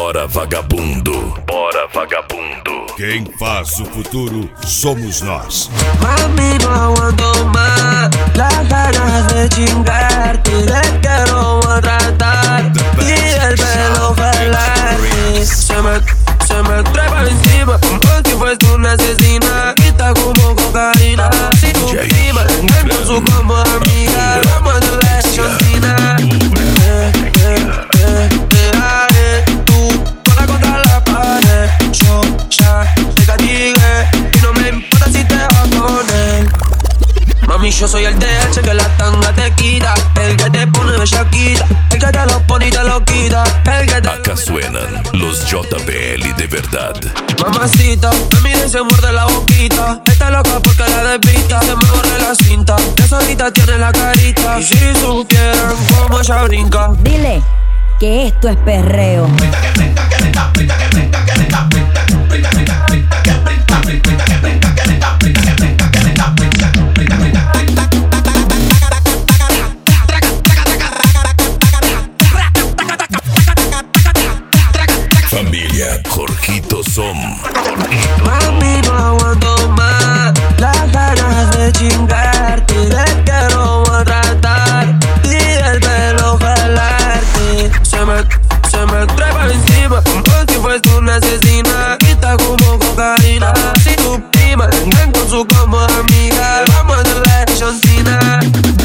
Bora vagabundo, bora vagabundo. Quem faz o futuro somos nós. Mami, no aguanto más las ganas de chingarte. Te quiero maltratar y el pelo jalarte. Se me trepa encima como si fuese una asesina. Quita como cocaína. Si tu prima con su como amiga, vamos a hacerle chantina. Tú para contra la pared. Yo ya te castigué y no me importa si te vas con él. Mami, yo soy el DH que la tanga te quita, el que te pone bellaquita, el que te lo pone y te lo quita, el que te... Acá suenan los JBL de verdad. Mamacita, me mira y se muerde la boquita. Está loca porque la despista, se me borra la cinta. Ya solita tiene la carita. Y si supieran cómo ella brinca. Dile que esto es perreo. Familia Jorgito Som. Mami, no aguanto más las ganas de chingarte. Te quiero maltratar y el pelo jalarte. Se me trepa encima como si fuese una asesina. Quita como cocaína. Si tu prima ven con su como amiga, vamos a hacerle chantina.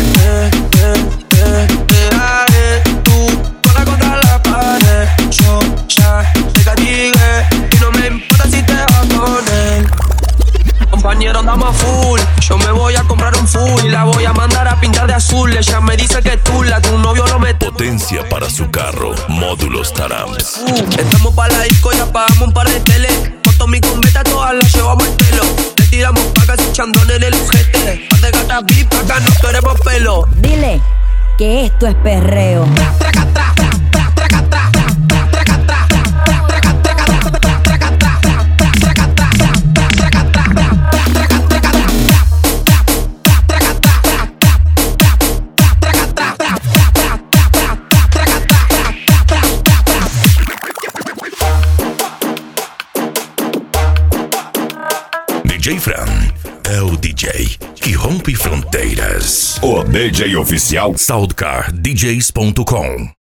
Tú para contra la pared. Yo ya te castigué y no me importa si te vas con él. Compañero, andamos full. Yo me voy a comprar un full y la voy a mandar a pintar de azul. Ella me dice que tú, tu novio lo mete. Potencia para su carro, módulos Taramps. Estamos pa' la disco y apagamos un par de tele. Foto mi conveta, todas las llevamos el pelo. Le tiramos pacas y chandón en el ujete. Par de gatas VIP, acá no queremos pelo. Dile que esto es perreo. DJ Fran é o DJ que rompe fronteiras. O DJ oficial Soundcardjs.com